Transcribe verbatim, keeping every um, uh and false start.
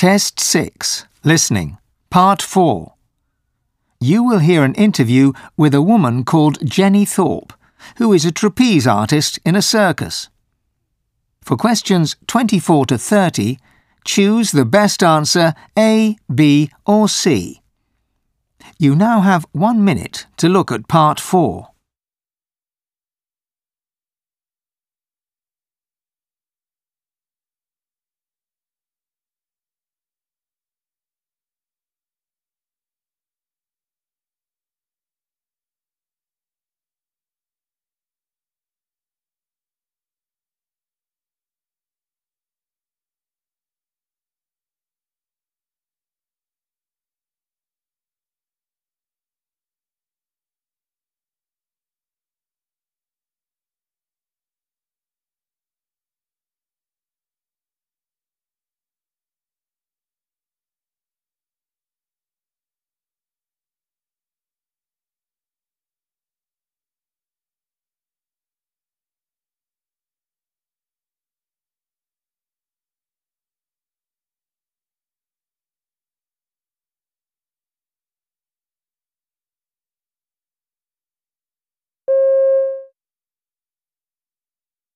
Test six. Listening. Part four. You will hear an interview with a woman called Jenny Thorpe, who is a trapeze artist in a circus. For questions twenty-four to thirty, choose the best answer A, B or C. You now have one minute to look at part four.